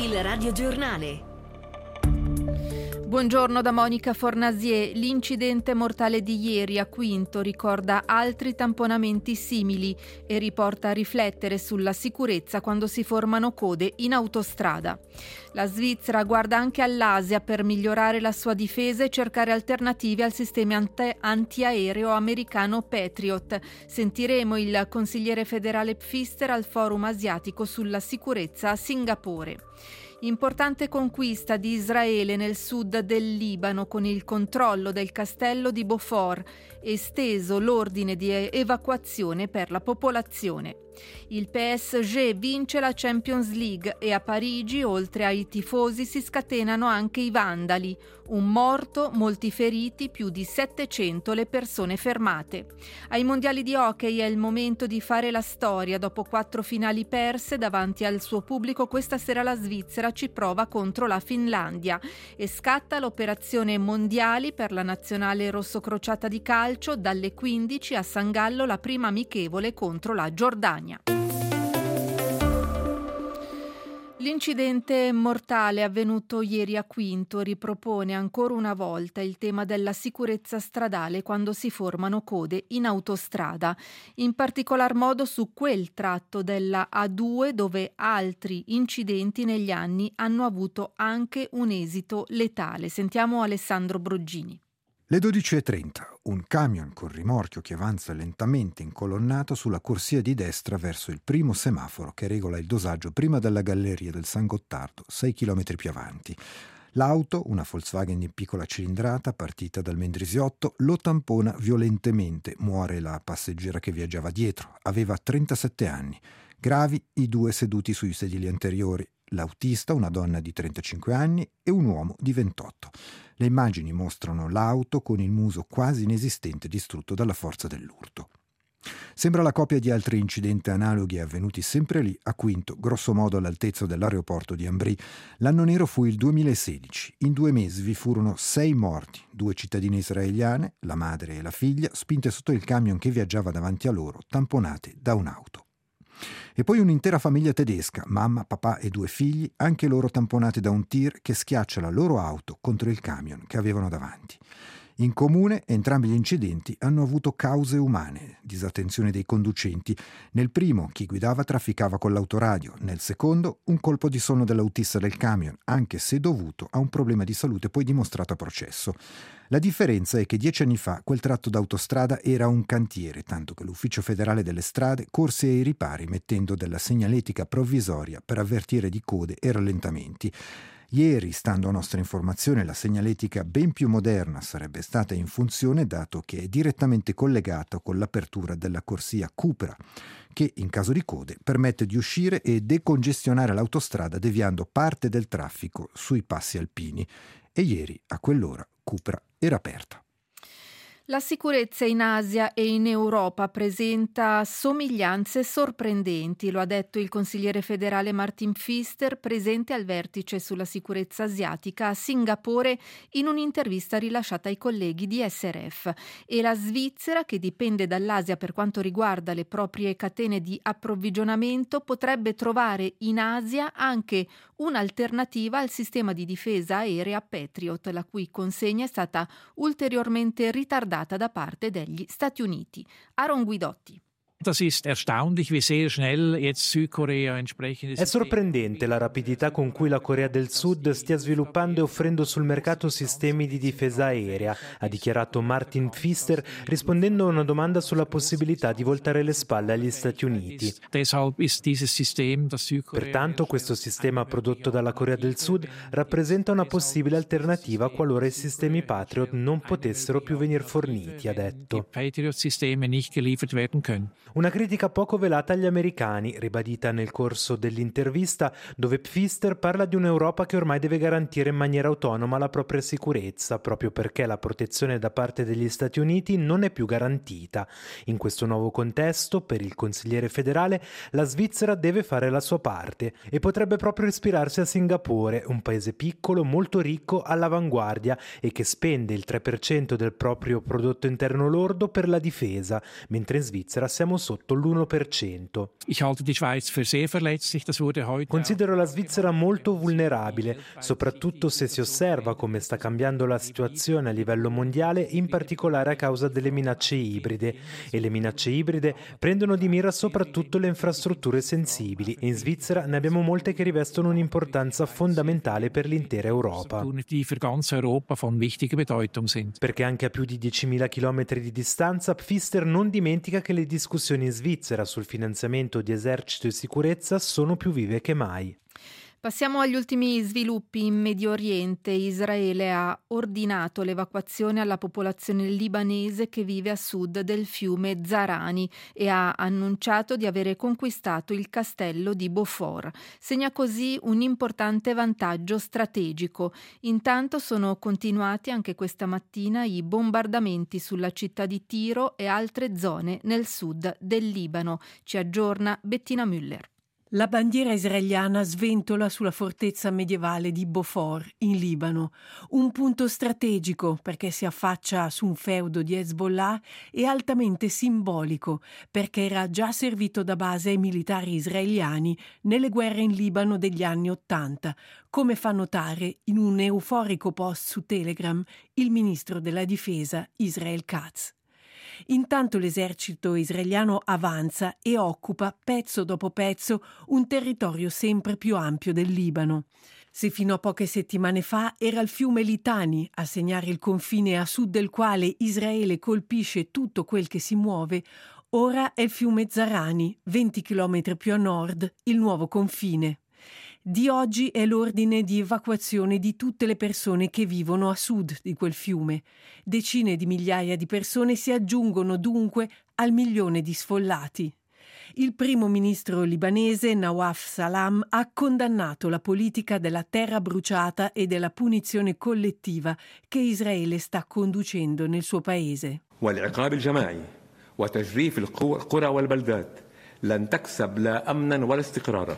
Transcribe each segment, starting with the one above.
Il radiogiornale. Buongiorno da Monica Fornasier. L'incidente mortale di ieri a Quinto ricorda altri tamponamenti simili e riporta a riflettere sulla sicurezza quando si formano code in autostrada. La Svizzera guarda anche all'Asia per migliorare la sua difesa e cercare alternative al sistema antiaereo americano Patriot. Sentiremo il consigliere federale Pfister al Forum asiatico sulla sicurezza a Singapore. Importante conquista di Israele nel sud del Libano con il controllo del castello di Beaufort, esteso l'ordine di evacuazione per la popolazione. Il PSG vince la Champions League e a Parigi, oltre ai tifosi, si scatenano anche i vandali. Un morto, molti feriti, più di 700 le persone fermate. Ai mondiali di hockey è il momento di fare la storia. Dopo 4 finali perse davanti al suo pubblico, questa sera la Svizzera ci prova contro la Finlandia e scatta l'operazione mondiali per la nazionale rossocrociata di calcio. Dalle 15 a San Gallo la prima amichevole contro la Giordania. L'incidente mortale avvenuto ieri a Quinto ripropone ancora una volta il tema della sicurezza stradale quando si formano code in autostrada, in particolar modo su quel tratto della A2 dove altri incidenti negli anni hanno avuto anche un esito letale. Sentiamo Alessandro Broggini. Le 12:30, un camion con rimorchio che avanza lentamente incolonnato sulla corsia di destra verso il primo semaforo che regola il dosaggio prima della galleria del San Gottardo, 6 chilometri più avanti. L'auto, una Volkswagen di piccola cilindrata partita dal Mendrisiotto, lo tampona violentemente. Muore la passeggera che viaggiava dietro. Aveva 37 anni. Gravi i 2 seduti sui sedili anteriori. L'autista, una donna di 35 anni, e un uomo di 28. Le immagini mostrano l'auto con il muso quasi inesistente distrutto dalla forza dell'urto. Sembra la copia di altri incidenti analoghi avvenuti sempre lì, a Quinto, grosso modo all'altezza dell'aeroporto di Ambrí. L'anno nero fu il 2016. In 2 mesi vi furono 6 morti, 2 cittadine israeliane, la madre e la figlia, spinte sotto il camion che viaggiava davanti a loro, tamponate da un'auto. E poi un'intera famiglia tedesca, mamma, papà e 2 figli, anche loro tamponati da un tir che schiaccia la loro auto contro il camion che avevano davanti. In comune, entrambi gli incidenti hanno avuto cause umane, disattenzione dei conducenti. Nel primo, chi guidava trafficava con l'autoradio. Nel secondo, un colpo di sonno dell'autista del camion, anche se dovuto a un problema di salute poi dimostrato a processo. La differenza è che 10 anni fa quel tratto d'autostrada era un cantiere, tanto che l'Ufficio federale delle strade corse ai ripari mettendo della segnaletica provvisoria per avvertire di code e rallentamenti. Ieri, stando a nostra informazione, la segnaletica ben più moderna sarebbe stata in funzione dato che è direttamente collegata con l'apertura della corsia Cupra, che in caso di code permette di uscire e decongestionare l'autostrada deviando parte del traffico sui passi alpini. E ieri, a quell'ora, Cupra era aperta. La sicurezza in Asia e in Europa presenta somiglianze sorprendenti, lo ha detto il consigliere federale Martin Pfister, presente al vertice sulla sicurezza asiatica a Singapore in un'intervista rilasciata ai colleghi di SRF. E la Svizzera, che dipende dall'Asia per quanto riguarda le proprie catene di approvvigionamento, potrebbe trovare in Asia anche un'alternativa al sistema di difesa aerea Patriot, la cui consegna è stata ulteriormente ritardata da parte degli Stati Uniti. Aaron Guidotti. Das ist erstaunlich, wie sehr schnell jetzt Südkorea entsprechende. È sorprendente la rapidità con cui la Corea del Sud stia sviluppando e offrendo sul mercato sistemi di difesa aerea, ha dichiarato Martin Pfister rispondendo a una domanda sulla possibilità di voltare le spalle agli Stati Uniti. Deshalb ist dieses System, das Südkorea. Pertanto questo sistema prodotto dalla Corea del Sud rappresenta una possibile alternativa qualora i sistemi Patriot non potessero più venir forniti, ha detto. Patriot-Systeme nicht geliefert werden können. Una critica poco velata agli americani, ribadita nel corso dell'intervista, dove Pfister parla di un'Europa che ormai deve garantire in maniera autonoma la propria sicurezza, proprio perché la protezione da parte degli Stati Uniti non è più garantita. In questo nuovo contesto, per il consigliere federale, la Svizzera deve fare la sua parte e potrebbe proprio ispirarsi a Singapore, un paese piccolo, molto ricco, all'avanguardia e che spende il 3% del proprio prodotto interno lordo per la difesa, mentre in Svizzera siamo sotto l'1%. Ich halte die Schweiz für sehr verletzlich, das wurde heute. Considero la Svizzera molto vulnerabile, soprattutto se si osserva come sta cambiando la situazione a livello mondiale, in particolare a causa delle minacce ibride. E le minacce ibride prendono di mira soprattutto le infrastrutture sensibili. In Svizzera ne abbiamo molte che rivestono un'importanza fondamentale per l'intera Europa. Die für ganz Europa von wichtiger Bedeutung sind. Perché anche a più di 10.000 chilometri di distanza, Pfister non dimentica che le discussioni in Svizzera sul finanziamento di esercito e sicurezza sono più vive che mai. Passiamo agli ultimi sviluppi in Medio Oriente. Israele ha ordinato l'evacuazione alla popolazione libanese che vive a sud del fiume Zarani e ha annunciato di avere conquistato il castello di Beaufort. Segna così un importante vantaggio strategico. Intanto sono continuati anche questa mattina i bombardamenti sulla città di Tiro e altre zone nel sud del Libano. Ci aggiorna Bettina Müller. La bandiera israeliana sventola sulla fortezza medievale di Beaufort, in Libano, un punto strategico perché si affaccia su un feudo di Hezbollah e altamente simbolico perché era già servito da base ai militari israeliani nelle guerre in Libano degli anni '80, come fa notare in un euforico post su Telegram il ministro della difesa Israel Katz. Intanto l'esercito israeliano avanza e occupa pezzo dopo pezzo un territorio sempre più ampio del Libano. Se fino a poche settimane fa era il fiume Litani a segnare il confine a sud del quale Israele colpisce tutto quel che si muove, ora è il fiume Zarani, 20 km più a nord, il nuovo confine. Di oggi è l'ordine di evacuazione di tutte le persone che vivono a sud di quel fiume. Decine di migliaia di persone si aggiungono dunque al 1 milione di sfollati. Il primo ministro libanese Nawaf Salam ha condannato la politica della terra bruciata e della punizione collettiva che Israele sta conducendo nel suo paese. والعقاب الجماعي وتجريف القرى والبلدات لن تكسب لا أمنا ولا استقرارا.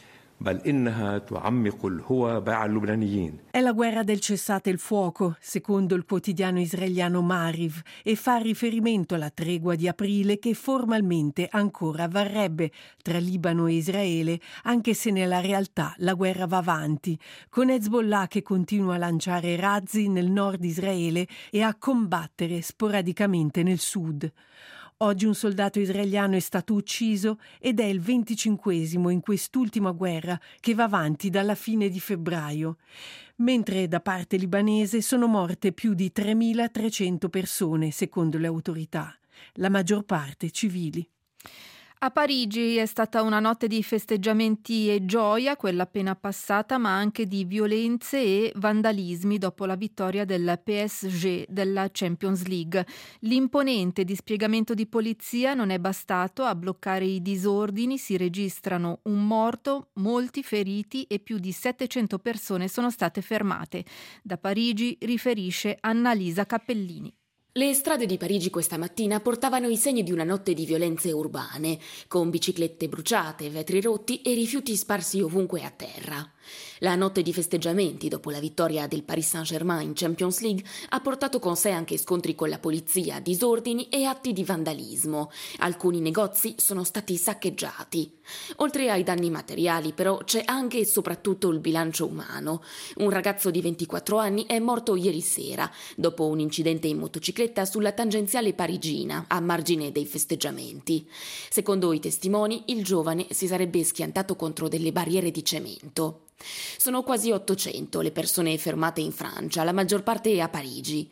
È la guerra del cessate il fuoco, secondo il quotidiano israeliano Maariv, e fa riferimento alla tregua di aprile che formalmente ancora varrebbe tra Libano e Israele, anche se nella realtà la guerra va avanti, con Hezbollah che continua a lanciare razzi nel nord Israele e a combattere sporadicamente nel sud. Oggi un soldato israeliano è stato ucciso ed è il 25esimo in quest'ultima guerra che va avanti dalla fine di febbraio, mentre da parte libanese sono morte più di 3.300 persone, secondo le autorità, la maggior parte civili. A Parigi è stata una notte di festeggiamenti e gioia, quella appena passata, ma anche di violenze e vandalismi dopo la vittoria del PSG della Champions League. L'imponente dispiegamento di polizia non è bastato a bloccare i disordini, si registrano un morto, molti feriti e più di 700 persone sono state fermate. Da Parigi riferisce Annalisa Cappellini. Le strade di Parigi questa mattina portavano i segni di una notte di violenze urbane, con biciclette bruciate, vetri rotti e rifiuti sparsi ovunque a terra. La notte di festeggiamenti dopo la vittoria del Paris Saint-Germain in Champions League ha portato con sé anche scontri con la polizia, disordini e atti di vandalismo. Alcuni negozi sono stati saccheggiati. Oltre ai danni materiali, però, c'è anche e soprattutto il bilancio umano. Un ragazzo di 24 anni è morto ieri sera dopo un incidente in motocicletta sulla tangenziale parigina, a margine dei festeggiamenti. Secondo i testimoni, il giovane si sarebbe schiantato contro delle barriere di cemento. Sono quasi 800 le persone fermate in Francia, la maggior parte a Parigi.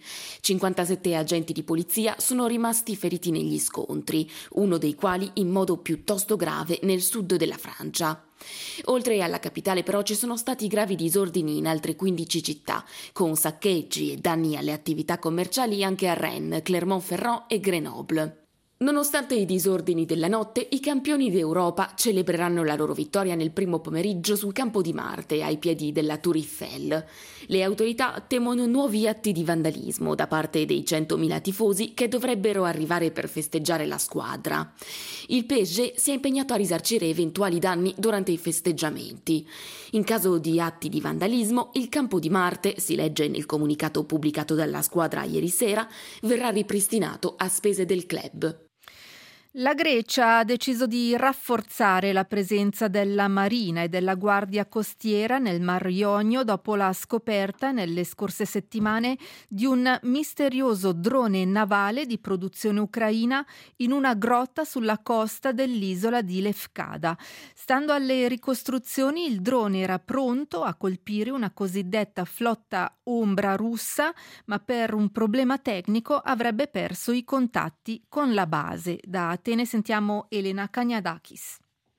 57 agenti di polizia sono rimasti feriti negli scontri, uno dei quali in modo piuttosto grave nel sud della Francia. Oltre alla capitale però ci sono stati gravi disordini in altre 15 città, con saccheggi e danni alle attività commerciali anche a Rennes, Clermont-Ferrand e Grenoble. Nonostante i disordini della notte, i campioni d'Europa celebreranno la loro vittoria nel primo pomeriggio sul campo di Marte, ai piedi della Tour Eiffel. Le autorità temono nuovi atti di vandalismo da parte dei 100.000 tifosi che dovrebbero arrivare per festeggiare la squadra. Il PSG si è impegnato a risarcire eventuali danni durante i festeggiamenti. In caso di atti di vandalismo, il campo di Marte, si legge nel comunicato pubblicato dalla squadra ieri sera, verrà ripristinato a spese del club. La Grecia ha deciso di rafforzare la presenza della Marina e della Guardia Costiera nel Mar Ionio dopo la scoperta nelle scorse settimane di un misterioso drone navale di produzione ucraina in una grotta sulla costa dell'isola di Lefkada. Stando alle ricostruzioni, il drone era pronto a colpire una cosiddetta flotta ombra russa, ma per un problema tecnico avrebbe perso i contatti con la base. Da Atene sentiamo Elena Kaniadakis.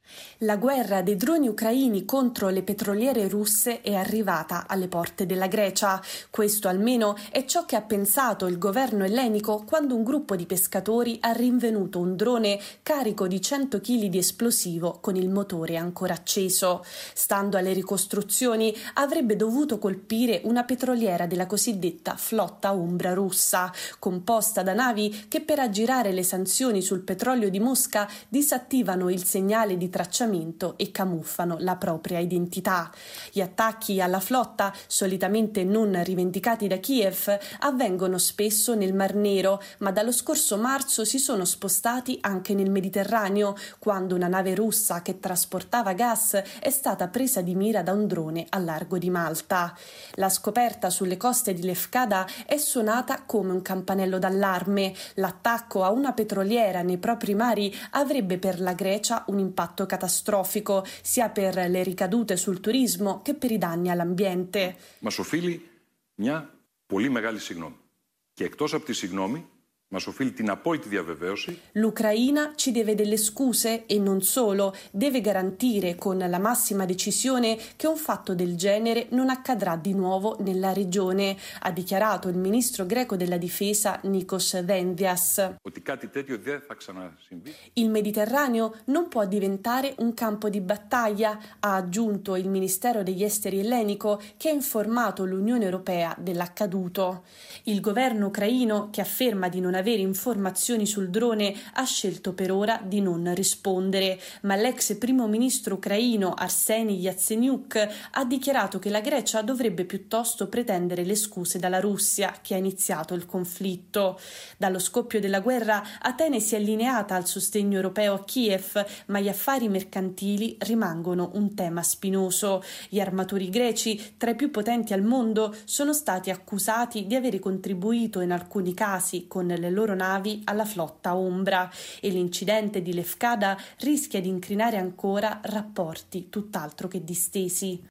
La guerra dei droni ucraini contro le petroliere russe è arrivata alle porte della Grecia. Questo almeno è ciò che ha pensato il governo ellenico quando un gruppo di pescatori ha rinvenuto un drone carico di 100 kg di esplosivo con il motore ancora acceso. Stando alle ricostruzioni, avrebbe dovuto colpire una petroliera della cosiddetta flotta ombra russa, composta da navi che per aggirare le sanzioni sul petrolio di Mosca disattivano il segnale di tracciamento e camuffano la propria identità. Gli attacchi alla flotta, solitamente non rivendicati da Kiev, avvengono spesso nel Mar Nero, ma dallo scorso marzo si sono spostati anche nel Mediterraneo, quando una nave russa che trasportava gas è stata presa di mira da un drone a largo di Malta. La scoperta sulle coste di Lefkada è suonata come un campanello d'allarme. L'attacco a una petroliera nei propri mari avrebbe per la Grecia un impatto catastrofico, sia per le ricadute sul turismo che per i danni all'ambiente. Μας οφείλει μια πολύ μεγάλη συγγνώμη. Και εκτός από τη συγγνώμη, μας οφείλει την απόλυτη διαβεβαίωση. L'Ucraina ci deve delle scuse e non solo, deve garantire con la massima decisione che un fatto del genere non accadrà di nuovo nella regione, ha dichiarato il ministro greco della difesa Nikos Dendias. Ότι κάτι τέτοιο δεν θα ξανασυμβεί. Il Mediterraneo non può diventare un campo di battaglia, ha aggiunto il Ministero degli Esteri ellenico, che ha informato l'Unione Europea dell'accaduto. Il governo ucraino, che afferma di non avere informazioni sul drone, ha scelto per ora di non rispondere, ma l'ex primo ministro ucraino Arseniy Yatsenyuk ha dichiarato che la Grecia dovrebbe piuttosto pretendere le scuse dalla Russia, che ha iniziato il conflitto. Dallo scoppio della guerra Atene si è allineata al sostegno europeo a Kiev, ma gli affari mercantili rimangono un tema spinoso. Gli armatori greci, tra i più potenti al mondo, sono stati accusati di avere contribuito in alcuni casi con le loro navi alla flotta ombra, e l'incidente di Lefkada rischia di incrinare ancora rapporti tutt'altro che distesi.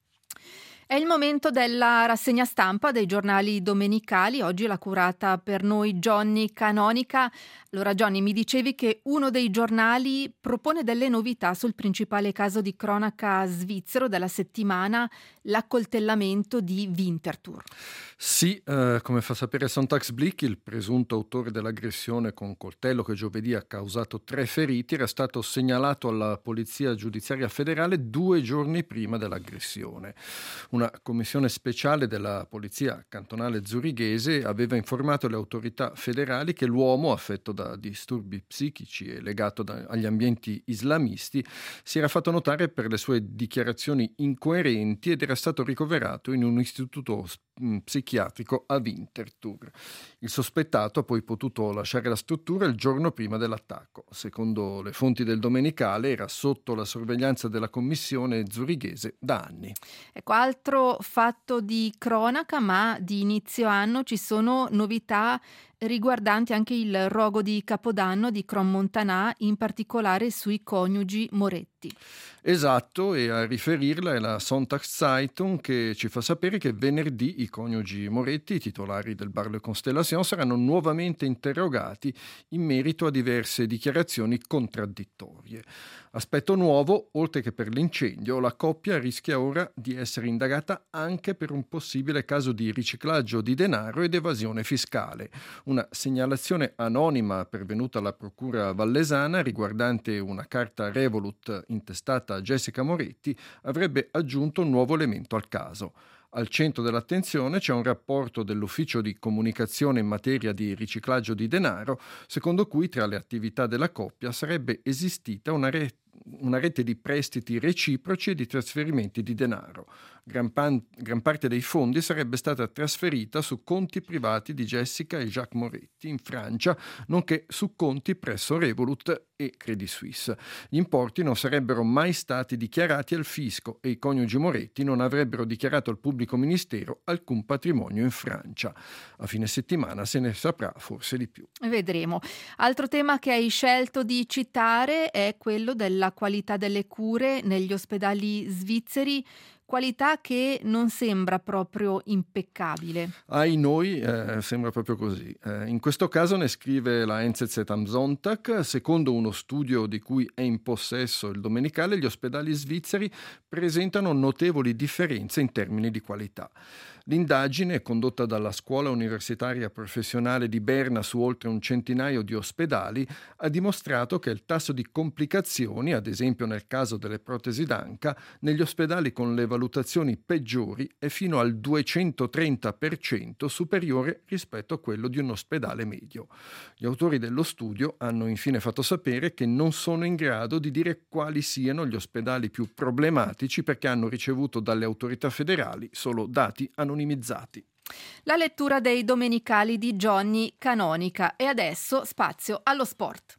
È il momento della rassegna stampa dei giornali domenicali. Oggi l'ha curata per noi Johnny Canonica. Allora Johnny, mi dicevi che uno dei giornali propone delle novità sul principale caso di cronaca svizzero della settimana, l'accoltellamento di Winterthur. Sì, come fa sapere Sonntagsblick, il presunto autore dell'aggressione con coltello che giovedì ha causato 3 feriti era stato segnalato alla Polizia Giudiziaria Federale 2 giorni prima dell'aggressione. Una commissione speciale della Polizia Cantonale Zurighese aveva informato le autorità federali che l'uomo, affetto da disturbi psichici e legato agli ambienti islamisti, si era fatto notare per le sue dichiarazioni incoerenti ed era stato ricoverato in un istituto psichiatrico a Winterthur. Il sospettato ha poi potuto lasciare la struttura il giorno prima dell'attacco. Secondo le fonti del Domenicale era sotto la sorveglianza della commissione zurighese da anni. Ecco, altro fatto di cronaca, ma di inizio anno ci sono novità riguardanti anche il rogo di Capodanno di Crans-Montana, in particolare sui coniugi Moretti. Esatto, e a riferirla è la Sonntagszeitung, che ci fa sapere che venerdì i coniugi Moretti, titolari del Bar Le Constellation, saranno nuovamente interrogati in merito a diverse dichiarazioni contraddittorie. Aspetto nuovo, oltre che per l'incendio, la coppia rischia ora di essere indagata anche per un possibile caso di riciclaggio di denaro ed evasione fiscale. Una segnalazione anonima pervenuta alla procura vallesana riguardante una carta Revolut intestata a Jessica Moretti avrebbe aggiunto un nuovo elemento al caso. Al centro dell'attenzione c'è un rapporto dell'Ufficio di Comunicazione in materia di riciclaggio di denaro, secondo cui tra le attività della coppia sarebbe esistita una una rete di prestiti reciproci e di trasferimenti di denaro. Gran parte dei fondi sarebbe stata trasferita su conti privati di Jessica e Jacques Moretti in Francia, nonché su conti presso Revolut e Credit Suisse. Gli importi non sarebbero mai stati dichiarati al fisco e i coniugi Moretti non avrebbero dichiarato al pubblico ministero alcun patrimonio in Francia. A fine settimana se ne saprà forse di più. Vedremo. Altro tema che hai scelto di citare è quello della qualità delle cure negli ospedali svizzeri. Qualità che non sembra proprio impeccabile. Ai noi sembra proprio così. In questo caso ne scrive la NZZ am Sonntag, secondo uno studio di cui è in possesso il Domenicale, gli ospedali svizzeri presentano notevoli differenze in termini di qualità. L'indagine, condotta dalla Scuola Universitaria Professionale di Berna su oltre un centinaio di ospedali, ha dimostrato che il tasso di complicazioni, ad esempio nel caso delle protesi d'anca, negli ospedali con le valutazioni peggiori è fino al 230% superiore rispetto a quello di un ospedale medio. Gli autori dello studio hanno infine fatto sapere che non sono in grado di dire quali siano gli ospedali più problematici perché hanno ricevuto dalle autorità federali solo dati anonimizzati. La lettura dei domenicali di Johnny Canonica e adesso spazio allo sport.